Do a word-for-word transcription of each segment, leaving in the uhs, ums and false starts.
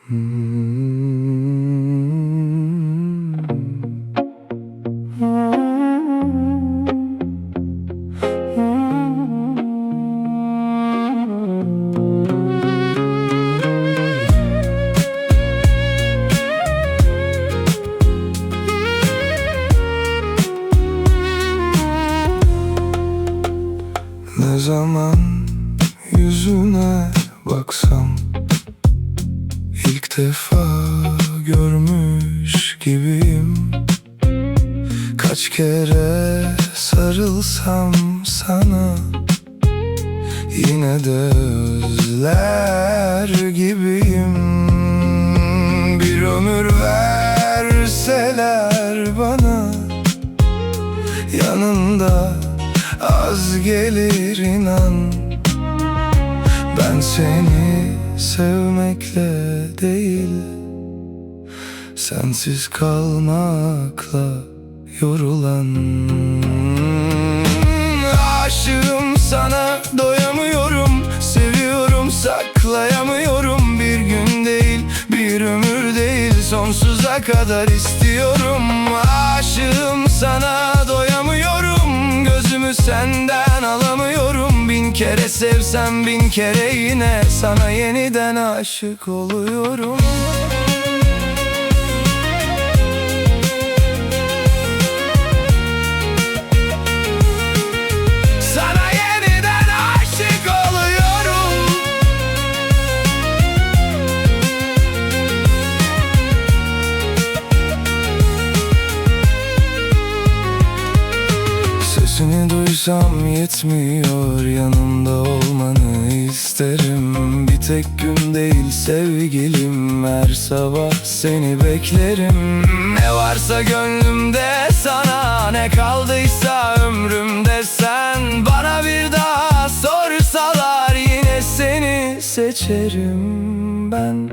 Ne zaman yüzüne baksam ilk defa görmüş gibiyim. Kaç kere sarılsam sana yine de özler gibiyim. Bir ömür verseler bana, yanında az gelir inan. Ben seni sevmekle değil, sensiz kalmakla yorulan. Aşığım sana, doyamıyorum, seviyorum, saklayamıyorum. Bir gün değil, bir ömür değil, sonsuza kadar istiyorum. Aşığım sana, doyamıyorum, gözümü senden alamıyorum. Bin kere sevsem bin kere yine sana yeniden aşık oluyorum. Sana yeniden aşık oluyorum. Sesini duysam yetmiyor, yanımda olmanı isterim. Bir tek gün değil sevgilim, her sabah seni beklerim. Ne varsa gönlümde sana, ne kaldıysa ömrümde sen. Bana bir daha sorsalar yine seni seçerim ben.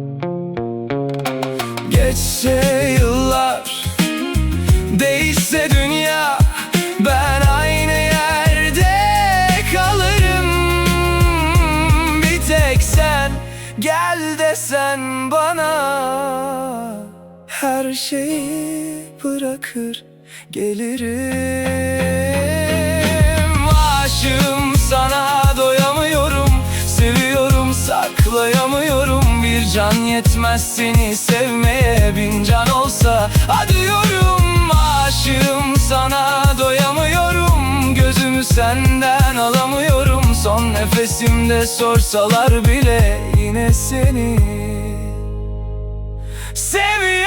Geçse yıllar, değişse dünya, ben aynı yerde kalırım. Bir tek sen gel desen bana, her şeyi bırakır gelirim. Aşığım sana, doyamıyorum, seviyorum, saklayamıyorum. Bir can yetmez seni sevmeye, bin can olsa adıyorum. Aşığım sana, doyamıyorum, gözümü senden alamıyorum. Son nefesimde sorsalar bile yine seni seviyorum.